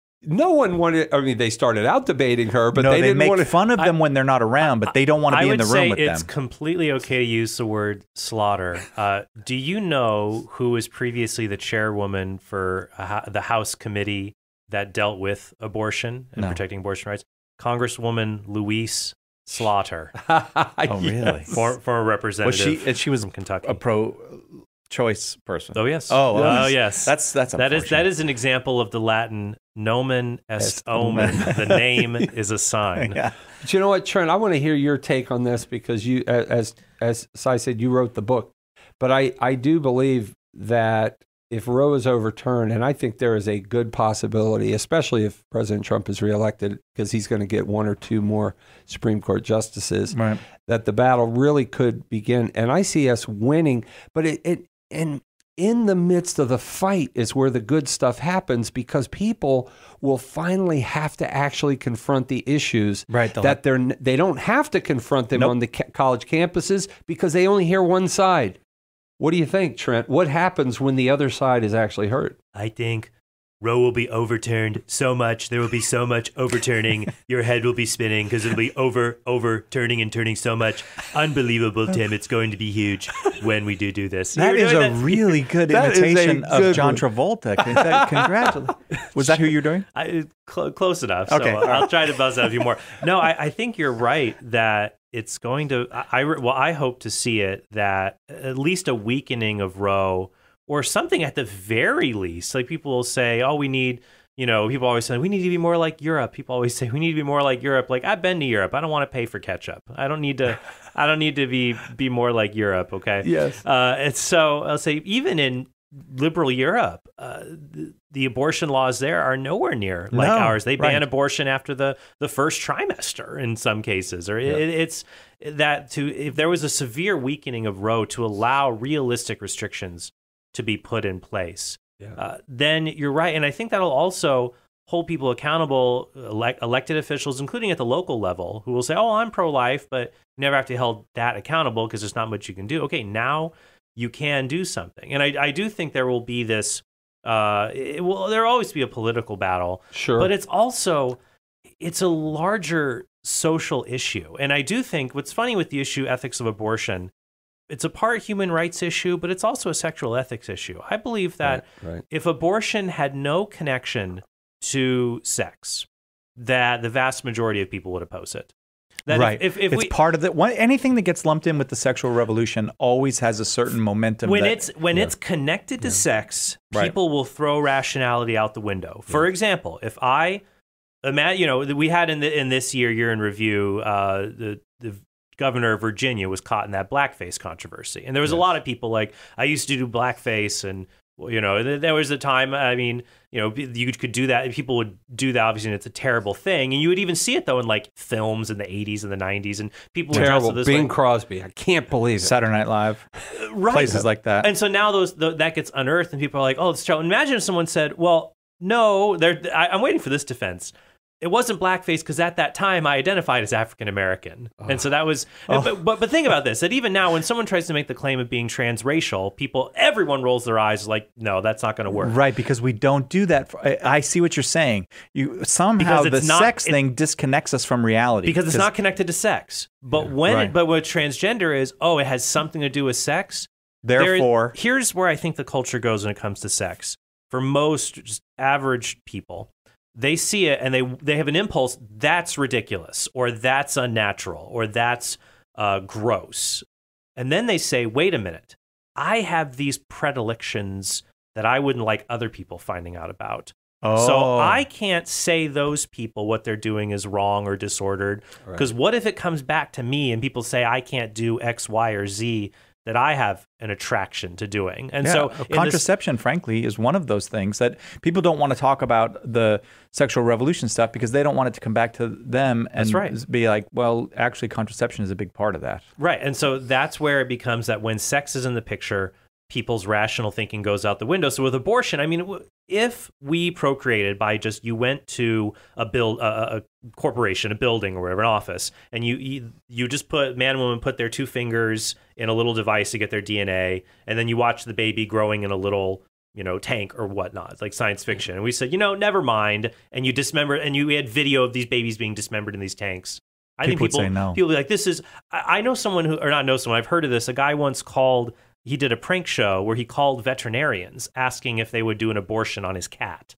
No one wanted, I mean, they started out debating her, but no, they, they didn't make want to. fun of them I, when they're not around, but they don't want to be in the room with them. I would say it's completely okay to use the word slaughter. Uh, do you know who was previously the chairwoman for uh, the House committee that dealt with abortion and no. protecting abortion rights? Congresswoman Louise Slaughter. Oh, really? For, former representative was she, she was from Kentucky. A pro choice person. Oh yes. Oh, well, oh yes. That's that's that is that is an example of the Latin nomen est omen. The name is a sign. Yeah. But you know what, Trent? I want to hear your take on this, because you, as as Cy said, you wrote the book. But I I do believe that if Roe is overturned, and I think there is a good possibility, especially if President Trump is reelected, because he's going to get one or two more Supreme Court justices, right. that the battle really could begin. And I see us winning. But it, it and in the midst of the fight is where the good stuff happens, because people will finally have to actually confront the issues Right, they'll that they're n- they don't have to confront them Nope. on the ca- college campuses because they only hear one side. What do you think, Trent? What happens when the other side is actually hurt? I think Roe will be overturned so much. There will be so much overturning. Your head will be spinning because it'll be over, overturning and turning so much. Unbelievable, Tim. It's going to be huge when we do do this. That You're is doing a that- really good That is a imitation of good John one. Travolta. Congratulations. Was that who you're doing? I, cl- close enough. So Okay, all I'll try to buzz out a few more. No, I, I think you're right that it's going to. I, I well, I hope to see it that at least a weakening of Roe, or something at the very least. Like people will say, "Oh, we need." You know, people always say we need to be more like Europe. People always say we need to be more like Europe. Like I've been to Europe. I don't want to pay for ketchup. I don't need to. I don't need to be be more like Europe. Okay. Yes. Uh, and so I'll say even in liberal Europe, uh, the, the abortion laws there are nowhere near like No, ours. They ban right. abortion after the, the first trimester in some cases, or it, it's that to if there was a severe weakening of Roe to allow realistic restrictions to be put in place, Yeah. uh, then you're right. And I think that'll also hold people accountable, elect, elected officials, including at the local level, who will say, oh, I'm pro-life, but you never have to hold that accountable because there's not much you can do. Okay, now you can do something. And I, I do think there will be this, uh, it will, there will always be a political battle, Sure. but it's also, it's a larger social issue. And I do think what's funny with the issue ethics of abortion, it's a part human rights issue, but it's also a sexual ethics issue. I believe that Right, right. if abortion had no connection to sex, that the vast majority of people would oppose it. That right. If, if, if it's we, part of the one, anything that gets lumped in with the sexual revolution always has a certain momentum. when that, it's when yeah. it's connected to sex, Right. people will throw rationality out the window. For example, if I, ima- you know, we had in the, in this year year in review, uh, the the governor of Virginia was caught in that blackface controversy, and there was a lot of people like, I used to do blackface, and well, you know, th- there was a time. I mean, you know, you could do that. People would do that. Obviously, and it's a terrible thing, and you would even see it though in like films in the eighties and the nineties, and people would dress Terrible. with this Bing like, Crosby. I can't believe it. Saturday Night Live, right. places like that. And so now those the, that gets unearthed, and people are like, "Oh, it's terrible." Imagine if someone said, "Well, no, they're, I, I'm waiting for this defense. It wasn't blackface because at that time I identified as African American, and so that was." Oh. But, but but think about this: that even now, when someone tries to make the claim of being transracial, people, everyone rolls their eyes like, "No, that's not going to work." Right, because we don't do that. For, I, I see what you're saying. You somehow Because the it's not- sex it- thing disconnects us from reality Because it's not connected to sex. But when right. but what transgender is, oh, it has something to do with sex. There- Therefore, here's where I think the culture goes when it comes to sex. For most just average people, they see it and they they have an impulse, that's ridiculous, or that's unnatural, or that's uh, gross. And then they say, wait a minute, I have these predilections that I wouldn't like other people finding out about. oh, So I can't say those people what they're doing is wrong or disordered. Because what if it comes back to me and people say I can't do X, Y, or Z that I have an attraction to doing? And yeah, so uh, in this- contraception, frankly, is one of those things that people don't want to talk about the sexual revolution stuff because they don't want it to come back to them and That's right. be like, well, actually, contraception is a big part of that. right. And so that's where it becomes that when sex is in the picture, people's rational thinking goes out the window. So with abortion, I mean, w- if we procreated by just you went to a build a, a corporation, a building or whatever, an office, and you, you you just put man and woman put their two fingers in a little device to get their D N A, and then you watch the baby growing in a little, you know, tank or whatnot. It's like science fiction. And we said, you know, never mind. And you dismember, and you had video of these babies being dismembered in these tanks. I People think would people say no. people be like, this is. I, I know someone who, or not know someone. I've heard of this. A guy once called. He did a prank show where he called veterinarians asking if they would do an abortion on his cat.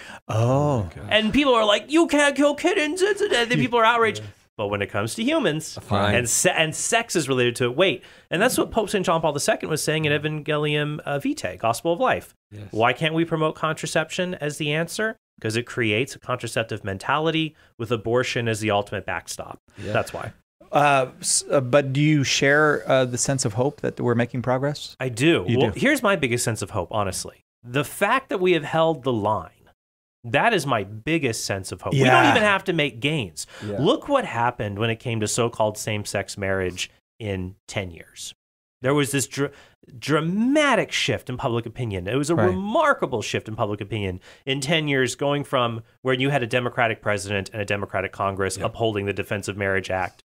Oh, And people are like, you can't kill kittens. It's a-" And people are outraged. But when it comes to humans, Fine. and se- and sex is related to it, wait. And that's what Pope Saint John Paul the Second was saying in Evangelium uh, Vitae, Gospel of Life. Yes. Why can't we promote contraception as the answer? Because it creates a contraceptive mentality with abortion as the ultimate backstop. Yeah. That's why. Uh, s- uh, but do you share uh, the sense of hope that we're making progress? I do. You well, do. here's my biggest sense of hope, honestly. The fact that we have held the line, that is my biggest sense of hope. We don't Yeah. even have to make gains. Yeah. Look what happened when it came to so-called same-sex marriage in ten years. There was this dr- dramatic shift in public opinion. It was a Right. remarkable shift in public opinion in ten years, going from where you had a Democratic president and a Democratic Congress Yeah. upholding the Defense of Marriage Act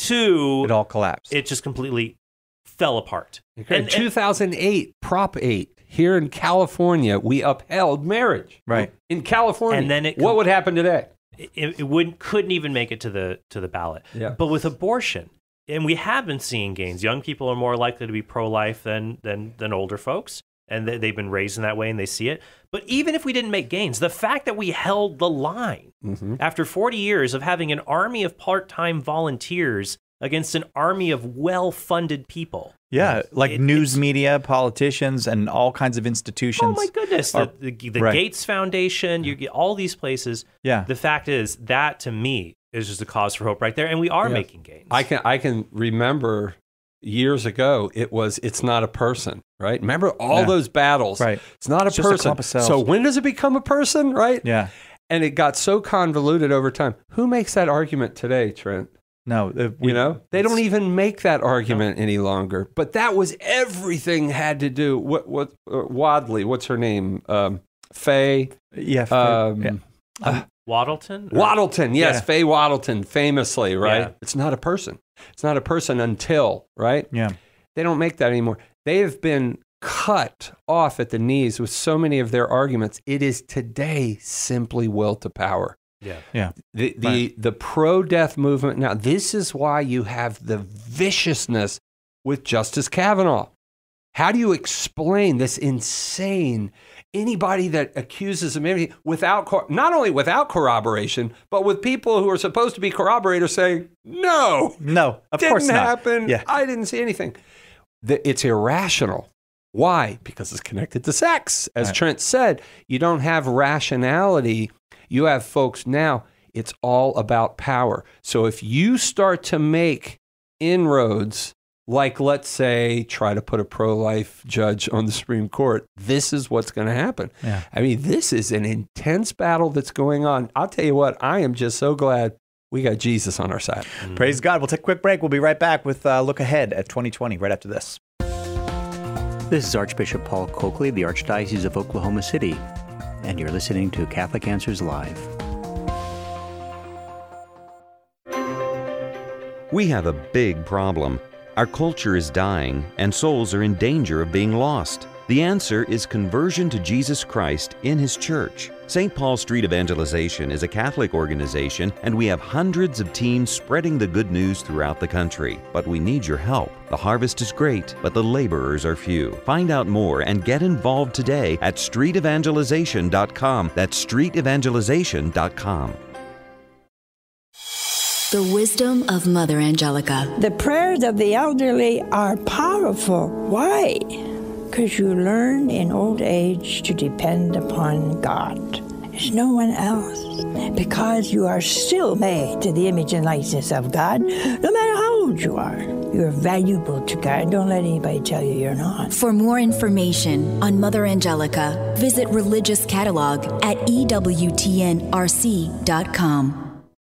to It all collapsed. it just completely fell apart. Okay. And- two thousand eight, Prop eight, here in California, we upheld marriage. Right. In California. And then it what com- would happen today? It, it wouldn't couldn't even make it to the to the ballot. Yeah. But with abortion, and we have been seeing gains. Young people are more likely to be pro-life than than than older folks, and they, they've been raised in that way, and they see it. But even if we didn't make gains, the fact that we held the line Mm-hmm. after forty years of having an army of part-time volunteers against an army of well-funded people. yeah, like It- news it's- media, politicians, and all kinds of Oh institutions. my goodness! are- The, the, the right. Gates Foundation, you get all these places. Yeah. The fact is that to me is just a cause for hope right there, and we are Yeah. making gains. I can I can remember years ago it was it's not a person, right? Remember all Yeah. those battles. Right. It's not a It's just a person. clump of cells. So when does it become a person, right? Yeah. And it got so convoluted over time. Who makes that argument today, Trent? No, uh, we, You know, they don't even make that argument any longer. But that was everything had to do. What? What? Uh, Wadley. What's her name? Um, Faye. Yeah. for- Um, yeah. uh, Waddleton? Or- Waddleton. Yes, Yeah. Faye Waddleton, famously, right? Yeah. It's not a person. It's not a person until, right? Yeah. They don't make that anymore. They have been cut off at the knees with so many of their arguments. It is today simply will to power. Yeah. Yeah. The the, Right. the pro-death movement. Now, this is why you have the viciousness with Justice Kavanaugh. How do you explain this insane, anybody that accuses him anything without, cor- not only without corroboration, but with people who are supposed to be corroborators saying, no, No, of didn't course not. happen. Yeah. I didn't see anything. The- It's irrational. Why? Because it's connected to sex. As Right. Trent said, you don't have rationality. You have folks now, it's all about power. So if you start to make inroads, like let's say try to put a pro-life judge on the Supreme Court, this is what's going to happen. Yeah. I mean, this is an intense battle that's going on. I'll tell you what, I am just so glad we got Jesus on our side. Praise God. We'll take a quick break. We'll be right back with a look ahead at twenty twenty right after this. This is Archbishop Paul Coakley, the Archdiocese of Oklahoma City, and you're listening to Catholic Answers Live. We have a big problem. Our culture is dying, and souls are in danger of being lost. The answer is conversion to Jesus Christ in His church. Saint Paul Street Evangelization is a Catholic organization, and we have hundreds of teams spreading the good news throughout the country. But we need your help. The harvest is great, but the laborers are few. Find out more and get involved today at street evangelization dot com. That's street evangelization dot com. The wisdom of Mother Angelica. The prayers of the elderly are powerful. Why? Because you learn in old age to depend upon God. There's no one else. Because you are still made to the image and likeness of God, no matter how old you are. You're valuable to God. Don't let anybody tell you you're not. For more information on Mother Angelica, visit Religious Catalog at E W T N R C dot com.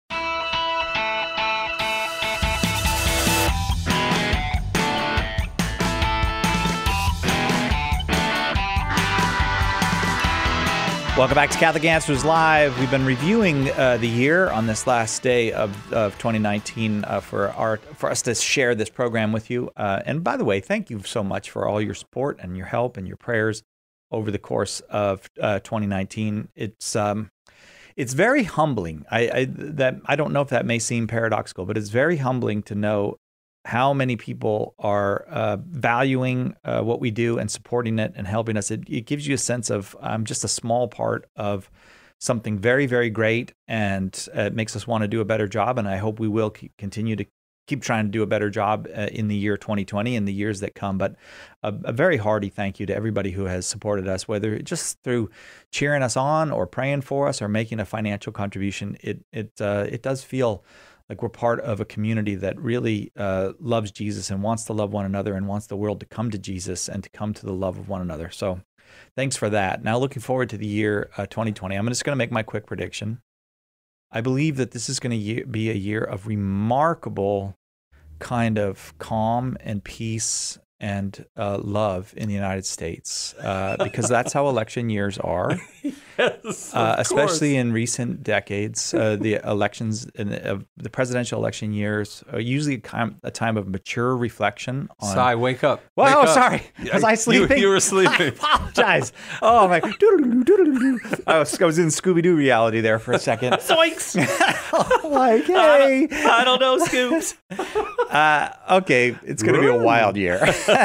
Welcome back to Catholic Answers Live. We've been reviewing uh, the year on this last day of, of twenty nineteen uh, for our for us to share this program with you. Uh, and by the way, thank you so much for all your support and your help and your prayers over the course of uh, twenty nineteen. It's um, it's very humbling. I, I that I don't know if that may seem paradoxical, but it's very humbling to know how many people are uh, valuing uh, what we do and supporting it and helping us. It, it gives you a sense of I'm um, just a small part of something very, very great, and uh, it makes us want to do a better job. And I hope we will keep, continue to keep trying to do a better job uh, in the year twenty twenty and the years that come. But a, a very hearty thank you to everybody who has supported us, whether just through cheering us on or praying for us or making a financial contribution. It it uh, it does feel like we're part of a community that really uh, loves Jesus and wants to love one another and wants the world to come to Jesus and to come to the love of one another. So thanks for that. Now looking forward to the year uh, twenty twenty. I'm just going to make my quick prediction. I believe that this is going to be a year of remarkable kind of calm and peace and uh, love in the United States, uh, because that's how election years are. Yes, uh, of especially course. in recent decades. Uh, the elections, in the, uh, the presidential election years, are usually a time, a time of mature reflection. On, Cy, wake up. Well, Wake oh, up. sorry. Was I You- sleeping? You, were sleeping. I apologize. Oh, my. doodle-doo, doodle-doo. I was, I was in Scooby-Doo reality there for a second. Zoinks! Like, I hey. don't, I don't know, Scoops. Uh, okay, it's going to be a wild year.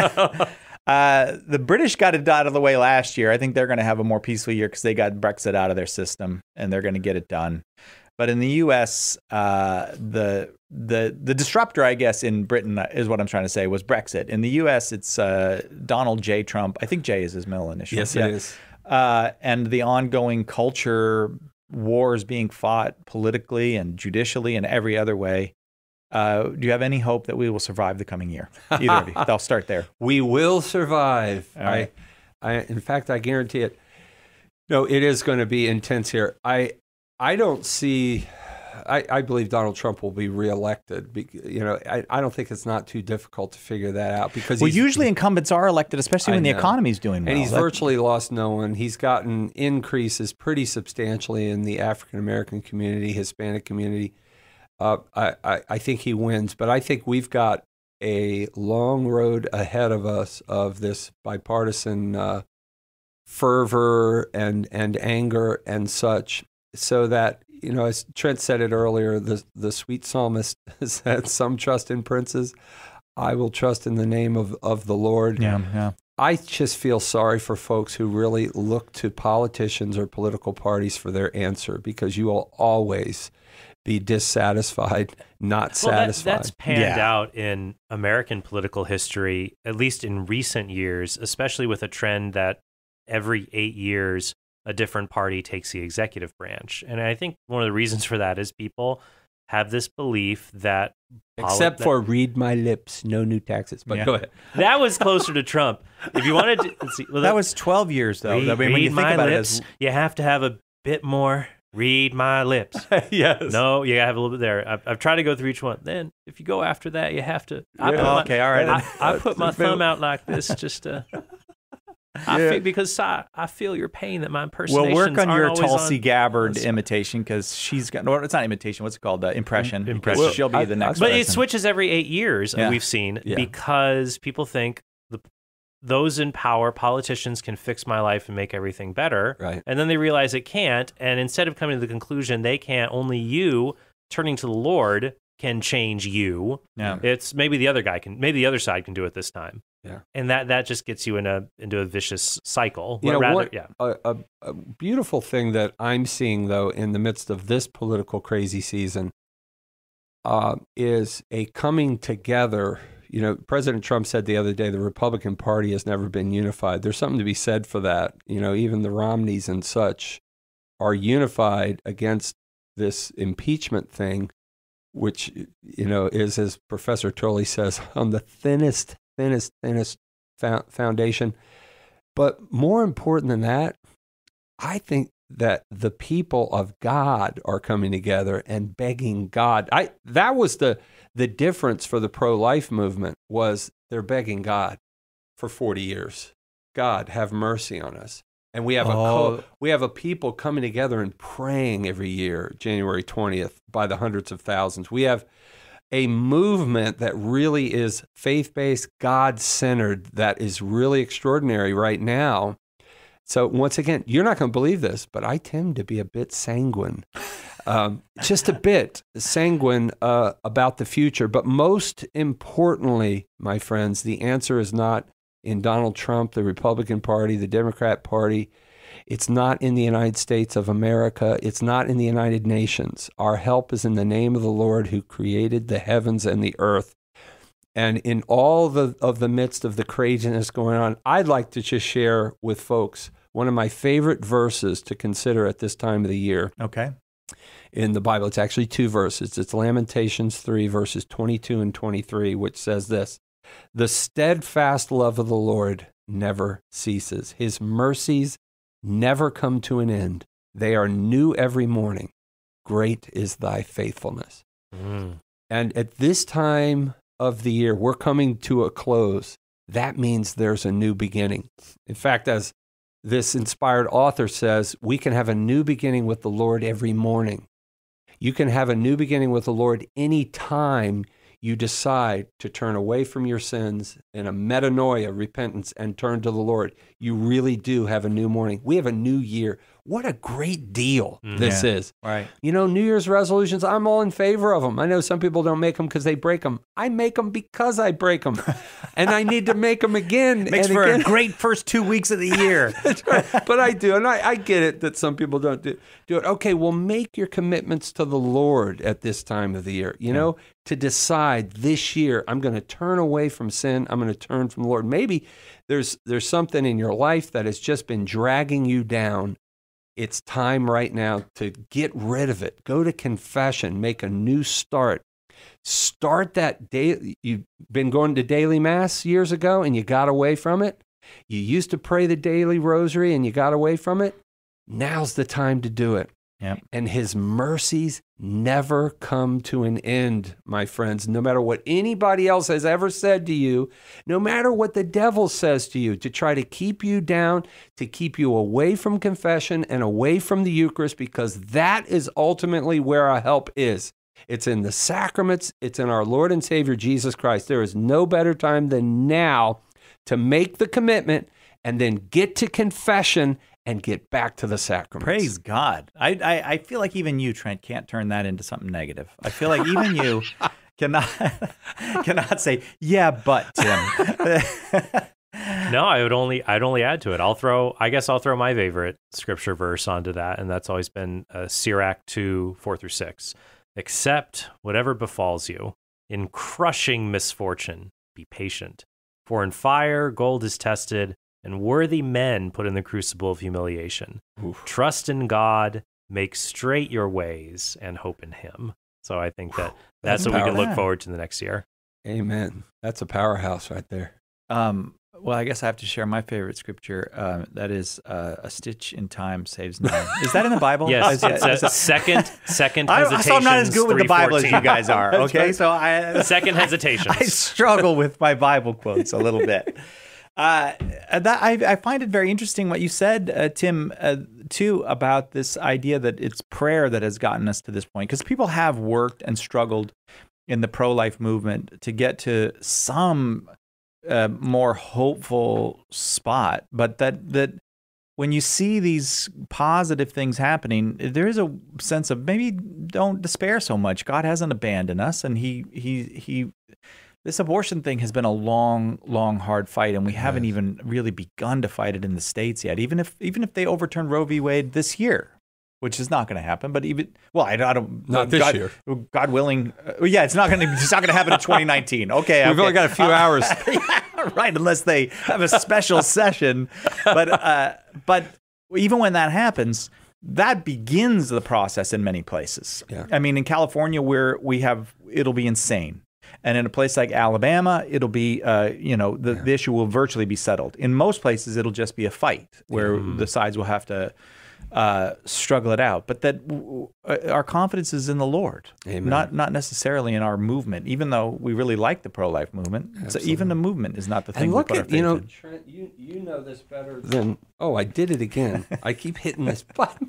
uh, the British got it out of the way last year. I think they're going to have a more peaceful year because they got Brexit out of their system and they're going to get it done. But in the U S, uh, the the the disruptor, I guess, in Britain is what I'm trying to say was Brexit. In the U S, it's uh, Donald J. Trump. I think J is his middle initial. Yes, Yeah. it is. Uh, and the ongoing culture wars being fought politically and judicially and every other way. Uh, do you have any hope that we will survive the coming year? Either of you. I'll start there. We will survive. All right. I, I, in fact, I guarantee it. No, it is going to be intense here. I, I don't see. I, I believe Donald Trump will be reelected. Be, you know, I, I don't think it's not too difficult to figure that out because Well, he's, usually incumbents are elected, especially I when the know. economy's doing well. and he's That- virtually lost no one. He's gotten increases pretty substantially in the African American community, Hispanic community. Uh, I, I, I think he wins, but I think we've got a long road ahead of us of this bipartisan uh, fervor and and anger and such, so that, you know, as Trent said it earlier, the the sweet psalmist said, "Some trust in princes, I will trust in the name of, of the Lord." Yeah, yeah. I just feel sorry for folks who really look to politicians or political parties for their answer, because you will always be dissatisfied, not Well, that, satisfied. that's panned Yeah. out in American political history, at least in recent years, especially with a trend that every eight years a different party takes the executive branch. And I think one of the reasons for that is people have this belief that poli- Except that- for read my lips, no new taxes. But Yeah. go ahead. that was closer to Trump. If you wanted to, let's see, well, That was twelve years, though. read, I mean, when read you think my about lips, it, as, you have to have a bit more. Read my lips. Yes. No, you gotta have a little bit there. I've, I've tried to go through each one. Then, if you go after that, you have to. I Yeah. put my, Okay, all right. I, I put my That's thumb out like this just to. I Yeah. feel, because I, I feel your pain that my we'll impersonations work on your aren't always Tulsi on- Gabbard on- imitation because she's got. No, it's not imitation. What's it called? Uh, impression. Impression. Because she'll be I- the next. But it president. switches every eight years. uh, Yeah. We've seen Yeah. because people think the those in power, politicians, can fix my life and make everything better. Right. And then they realize it can't. And instead of coming to the conclusion they can't, only you turning to the Lord can change you. Yeah. It's maybe the other guy can, maybe the other side can do it this time. Yeah. And that that just gets you in a into a vicious cycle. You know, Rather, one- yeah. A, a, a beautiful thing that I'm seeing, though, in the midst of this political crazy season uh, is a coming together. You know, President Trump said the other day the Republican Party has never been unified. There's something to be said for that. You know, even the Romneys and such are unified against this impeachment thing, which, you know, is, as Professor Turley says, on the thinnest, thinnest, thinnest fo- foundation. But more important than that, I think that the people of God are coming together and begging God. I that was the the difference for the pro-life movement, was they're begging God for forty years. God, have mercy on us. And we have a Oh. co- we have a people coming together and praying every year, January twentieth, by the hundreds of thousands. We have a movement that really is faith-based, God-centered, that is really extraordinary right now. So once again, you're not going to believe this, but I tend to be a bit sanguine, um, just a bit sanguine uh, about the future. But most importantly, my friends, the answer is not in Donald Trump, the Republican Party, the Democrat Party. It's not in the United States of America. It's not in the United Nations. Our help is in the name of the Lord who created the heavens and the earth. And in all the of the midst of the craziness going on, I'd like to just share with folks one of my favorite verses to consider at this time of the year Okay. in the Bible. It's actually two verses. It's Lamentations three, verses twenty-two and twenty-three, which says this: "The steadfast love of the Lord never ceases. His mercies never come to an end. They are new every morning. Great is thy faithfulness." Mm. And at this time of the year, we're coming to a close. that means there's a new beginning. In fact, as this inspired author says, we can have a new beginning with the Lord every morning. You can have a new beginning with the Lord any time you decide to turn away from your sins in a metanoia, repentance, and turn to the Lord. You really do have a new morning. We have a new year. What a great deal mm, this yeah. is. Right. You know, New Year's resolutions, I'm all in favor of them. I know some people don't make them because they break them. I make them because I break them. And I need to make them again. Makes and for again. a great first two weeks of the year. That's right. But I do. And I, I get it that some people don't do, do it. Okay, well, make your commitments to the Lord at this time of the year. You yeah. know, to decide this year, I'm going to turn away from sin. I'm going to turn from the Lord. Maybe there's there's something in your life that has just been dragging you down. It's time right now to get rid of it. Go to confession. Make a new start. Start that day. You've been going to daily mass years ago and you got away from it. You used to pray the daily rosary and you got away from it. Now's the time to do it. Yep. And his mercies never come to an end, my friends. No matter what anybody else has ever said to you, no matter what the devil says to you, to try to keep you down, to keep you away from confession and away from the Eucharist, because that is ultimately where our help is. It's in the sacraments. It's in our Lord and Savior, Jesus Christ. There is no better time than now to make the commitment and then get to confession and get back to the sacraments. Praise God. I, I I feel like even you, Trent, can't turn that into something negative. I feel like even you cannot cannot say, yeah, but Tim. No, I would only I'd only add to it. I'll throw I guess I'll throw my favorite scripture verse onto that, and that's always been uh, Sirach two, four through six. Accept whatever befalls you. In crushing misfortune, be patient. For in fire gold is tested, and worthy men put in the crucible of humiliation. Oof. Trust in God, make straight your ways, and hope in him. So I think that that's, that's what we can look forward to the next year. Amen. That's a powerhouse right there. Um, well, I guess I have to share my favorite scripture. Um, that is uh, a stitch in time saves nine. Is that in the Bible? Yes, is it's it, a second, second I, hesitations. So I'm not as good with the Bible as you guys are, okay? Right. So I Second hesitations. I, I struggle with my Bible quotes a little bit. Uh, that I, I find it very interesting what you said, uh, Tim, uh, too, about this idea that it's prayer that has gotten us to this point. Because people have worked and struggled in the pro-life movement to get to some uh, more hopeful spot. But that that when you see these positive things happening, there is a sense of maybe don't despair so much. God hasn't abandoned us, and he he he. This abortion thing has been a long, long, hard fight, and we haven't even really begun to fight it in the States yet. Even if even if they overturn Roe v. Wade this year, which is not going to happen, but even well, I, I don't not this God, year. God willing, uh, yeah, it's not going to it's not going to happen in twenty nineteen. Okay, we've okay. only got a few uh, hours, yeah, right? Unless they have a special session, but uh, but even when that happens, that begins the process in many places. Yeah. I mean, in California, where we have it'll be insane. And in a place like Alabama, it'll be, uh, you know, the, yeah. the issue will virtually be settled. In most places, it'll just be a fight where mm. the sides will have to uh, struggle it out. But that w- our confidence is in the Lord, Amen. not not necessarily in our movement. Even though we really like the pro-life movement, so even the movement is not the thing. And look we put at our faith you know, in. Trent, you you know this better than oh, I did it again. I keep hitting this button.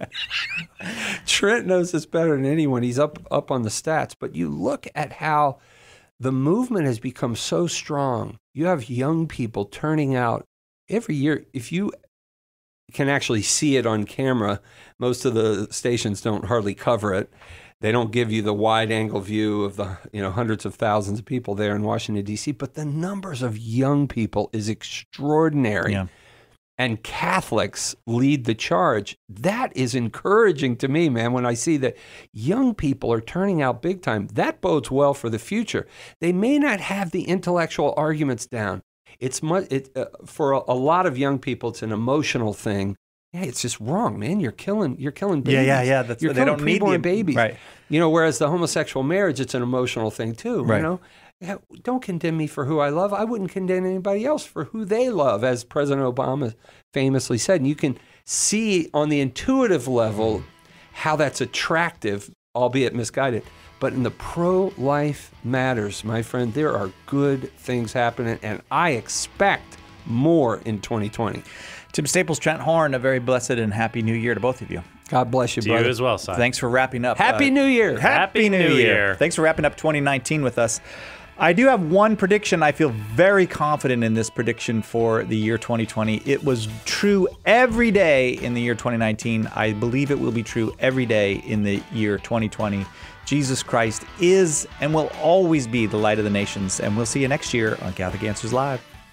Trent knows this better than anyone. He's up up on the stats. But you look at how the movement has become so strong. You have young people turning out every year. If you can actually see it on camera, most of the stations don't hardly cover it. They don't give you the wide angle view of the you know hundreds of thousands of people there in Washington, D C, but the numbers of young people is extraordinary. Yeah. And Catholics lead the charge. That is encouraging to me, man, when I see that young people are turning out big time. That bodes well for the future. They may not have the intellectual arguments down. It's much, it, uh, for a, a lot of young people, it's an emotional thing. Hey, it's just wrong, man. You're killing, you're killing babies. Yeah, yeah, yeah. That's, you're they killing don't need preborn the, babies. Right. You know, whereas the homosexual marriage, it's an emotional thing too. Right. You know, yeah, don't condemn me for who I love. I wouldn't condemn anybody else for who they love, as President Obama famously said. And you can see on the intuitive level how that's attractive albeit misguided. But in the pro-life matters, my friend, there are good things happening, and I expect more in twenty twenty. Tim Staples, Trent Horn, a very blessed and happy new year to both of you. God bless you, To brother. you as well, Si. Thanks for wrapping up. Happy uh, New Year. Happy, Happy New, New year. Year. Thanks for wrapping up twenty nineteen with us. I do have one prediction. I feel very confident in this prediction for the year twenty twenty. It was true every day in the year twenty nineteen. I believe it will be true every day in the year twenty twenty. Jesus Christ is and will always be the light of the nations. And we'll see you next year on Catholic Answers Live.